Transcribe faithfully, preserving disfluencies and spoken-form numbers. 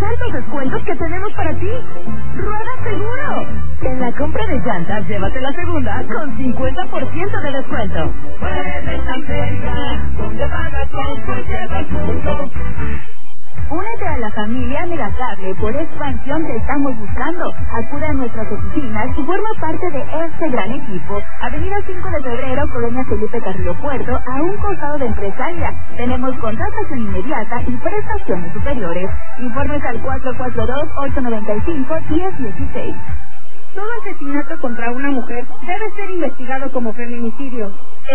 altos descuentos que tenemos para ti. ¡Rueda seguro! En la compra de llantas, llévate la segunda con cincuenta por ciento de descuento. Puedes América, donde pagas con cualquier punto. Únete a la familia Megacable. Por expansión te estamos buscando. Acude a nuestras oficinas y forma parte de este gran equipo. Avenida cinco de febrero, Colonia Felipe Carrillo Puerto, a un costado de Empresaria. Tenemos contratación inmediata y prestaciones superiores. Informes al cuatro cuatro dos, ocho nueve cinco, uno cero uno seis. Todo asesinato contra una mujer debe ser investigado como feminicidio.